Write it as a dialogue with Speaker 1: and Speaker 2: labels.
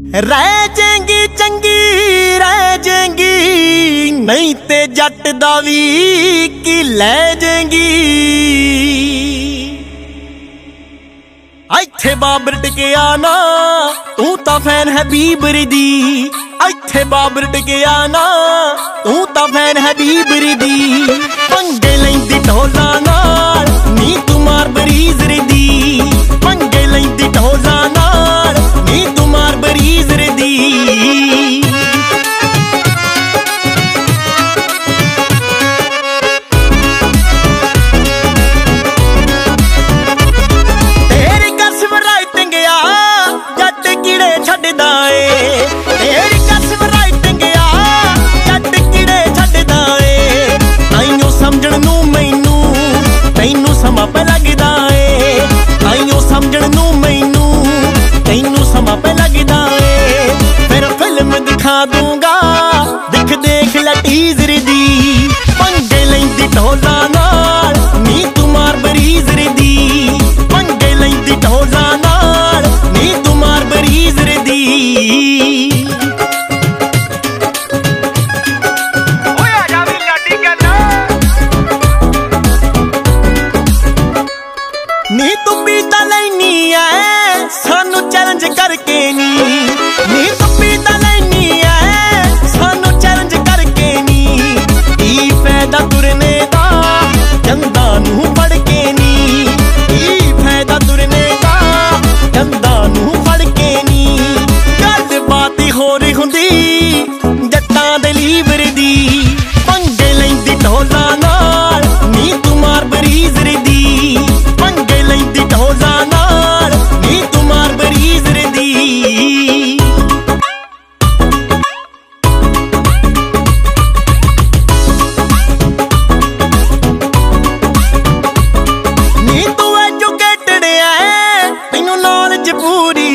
Speaker 1: रह जाएंगी चंगी रह जाएंगी, नहीं ते जट दा वी की लै जाएंगी। इत्थे बाबर टिकिया ना तू तां फैन है बीबर दी, इत्थे बाबर टिकिया ना तू तां फैन है बीबर दी। पंगे लैंदी ढोला नाल नी तू मार बरीज़र दी, पंगे लैंदी ढोला नाल नी तू मार बरीज़र दी। तेरी कसम राइटिंग आ जट कीड़े छड्डदा ए, तेरी कसम राइटिंग आ जट कीड़े छड्डदा ए। आइयो समझण नूं मैनू तैनू समा पे लगदा ए, आइयो समझण नूं मैनू तैनू समा पे लगदा ए। फिर फिल्म दिखा दूंगा दिख देख लै टीज़र दी, पंगे लैंदी ढोला नाल नी तू मार बरीज़र दी, पंगे लैंदी ढोला नाल नी तू मार बरीज़र दी। नी तू पीता लैनी है सानू चैलेंज करके नी, नी तू पीता लैनी है सानू चैलेंज करके नी। ई फायदा तुरने दा जंदा नूं फड़ के नी, ई फायदा तुरने दा जंदा नूं फड़ के नी। गल बात होर हुंदी जट्टां दे लीवर दी, पंगे लैंदी ढोला नाल नी तू मार बरीज़र दी, पंगे लैंदी ढोला नाल नी तू मार बरीज़र दी। नी तू एजुकेटेड ऐ तैनू नॉलेज पूरी,